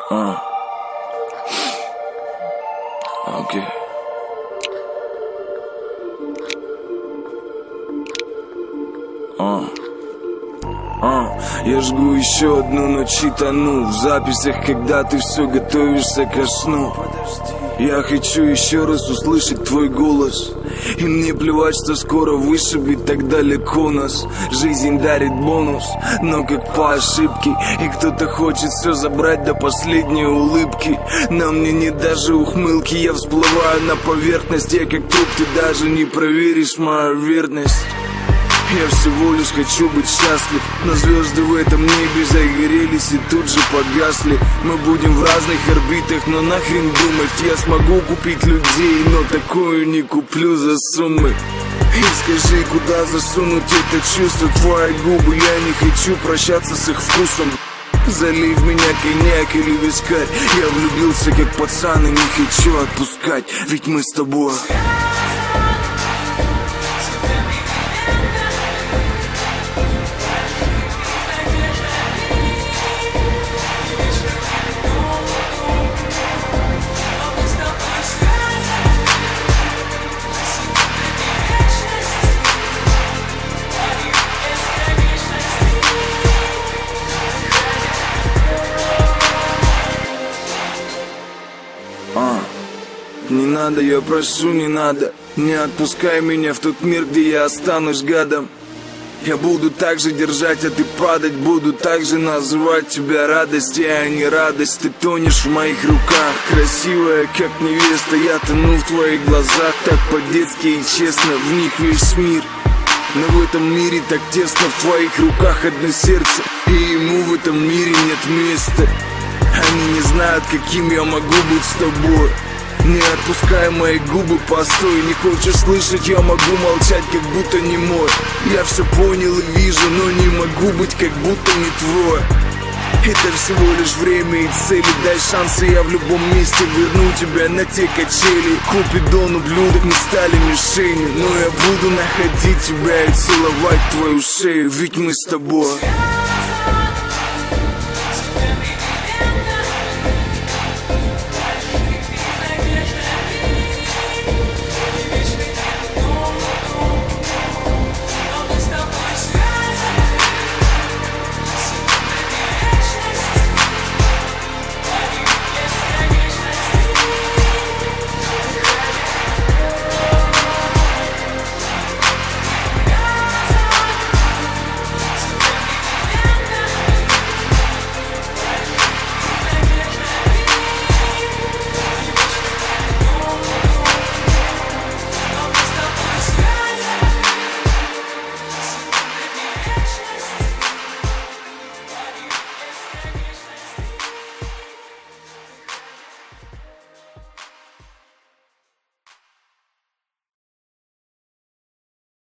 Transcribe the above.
Окей. Я жгу еще одну ночь и тону в записях, когда ты все готовишься ко сну. Я хочу еще раз услышать твой голос, и мне плевать, что скоро вышибет так далеко нас. Жизнь дарит бонус, но как по ошибке, и кто-то хочет все забрать до последней улыбки. На мне нет даже ухмылки, я всплываю на поверхность. Я как труп, ты даже не проверишь мою верность. Я всего лишь хочу быть счастлив, но звезды в этом небе загорелись и тут же погасли. Мы будем в разных орбитах, но нахрен думать. Я смогу купить людей, но такое не куплю за суммы. И скажи, куда засунуть это чувство, твои губы. Я не хочу прощаться с их вкусом. Залей в меня коньяк или вискарь. Я влюбился как пацан и не хочу отпускать, ведь мы с тобой. Не надо, я прошу, не надо. Не отпускай меня в тот мир, где я останусь гадом. Я буду так же держать, а ты падать. Буду так же называть тебя радостью, а не радость. Ты тонешь в моих руках, красивая, как невеста. Я тону в твоих глазах, так по-детски и честно. В них весь мир, но в этом мире так тесно. В твоих руках одно сердце, и ему в этом мире нет места. Они не знают, каким я могу быть с тобой. Не отпускай мои губы, постой. Не хочешь слышать, я могу молчать, как будто не мой. Я все понял и вижу, но не могу быть, как будто не твой. Это всего лишь время и цели. Дай шанс, и я в любом месте верну тебя на те качели. Купидон, ублюдок, мы стали мишенью, но я буду находить тебя и целовать твою шею, ведь мы с тобой.